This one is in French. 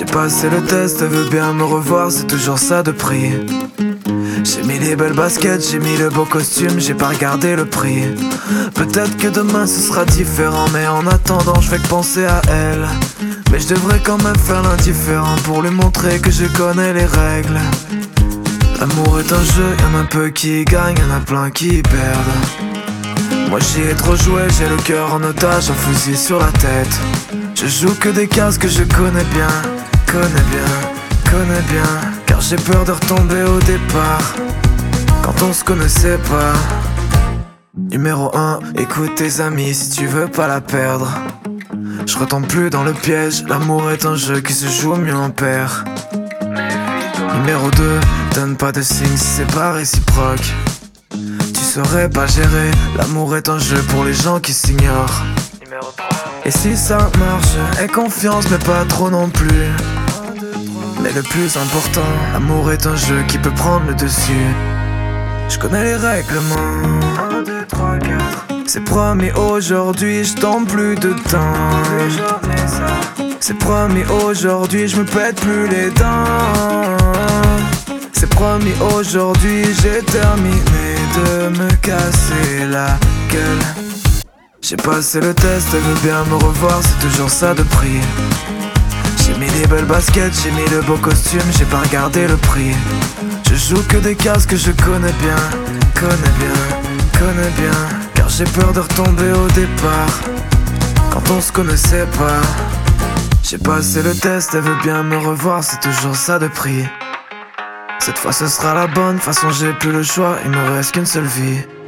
J'ai passé le test, elle veut bien me revoir, c'est toujours ça de prix. J'ai mis les belles baskets, j'ai mis le beau costume, j'ai pas regardé le prix. Peut-être que demain ce sera différent, mais en attendant je fais que penser à elle. Mais je devrais quand même faire l'indifférent pour lui montrer que je connais les règles. L'amour est un jeu, y'en a peu qui gagnent, y'en a plein qui perdent. Moi j'y ai trop joué, j'ai le cœur en otage, un fusil sur la tête. Je joue que des cases que je connais bien, car j'ai peur de retomber au départ, quand on se connaissait pas. Numéro 1, écoute tes amis si tu veux pas la perdre. Je retombe plus dans le piège, l'amour est un jeu qui se joue mieux en paire. Numéro 2, donne pas de signes si c'est pas réciproque. Tu saurais pas gérer, l'amour est un jeu pour les gens qui s'ignorent. Et si ça marche, aie confiance mais pas trop non plus. Mais le plus important, l'amour est un jeu qui peut prendre le dessus. Je connais les règlements. 1, 2, 3, 4. C'est promis aujourd'hui, je tombe plus dedans. C'est promis aujourd'hui, je me pète plus les dents. C'est promis aujourd'hui, j'ai terminé de me casser la gueule. J'ai passé le test, elle veut bien me revoir, c'est toujours ça de prix. J'ai mis les belles baskets, j'ai mis le beau costume, j'ai pas regardé le prix. Je joue que des cases que je connais bien, car j'ai peur de retomber au départ, quand on se connaissait pas. J'ai passé le test, elle veut bien me revoir, c'est toujours ça de prix. Cette fois ce sera la bonne, de toute façon j'ai plus le choix, il me reste qu'une seule vie.